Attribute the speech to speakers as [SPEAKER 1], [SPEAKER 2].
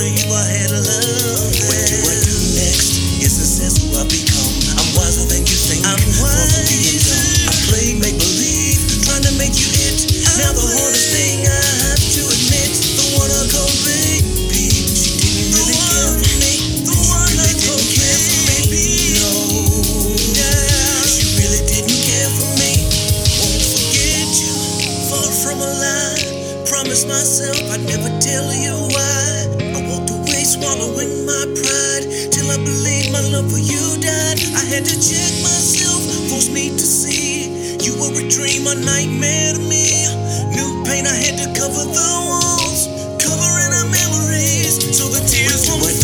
[SPEAKER 1] for you, I had to love that. What do I do next? Yes, assess who I become. I'm wiser than you think. I'm far from being dumb. I play make believe, trying to make you it. Now the hardest thing I have to admit, the one I call baby, she didn't really care for me. The one I call baby, no, yeah, she really didn't care for me. Won't forget you, far from a lie. Promised myself I'd never tell you why. I walked away swallowing my pride, till I believed my love for you died. I had to check myself, forced me to see you were a dream, a nightmare to me. New pain, I had to cover the walls, covering our memories, so the tears won't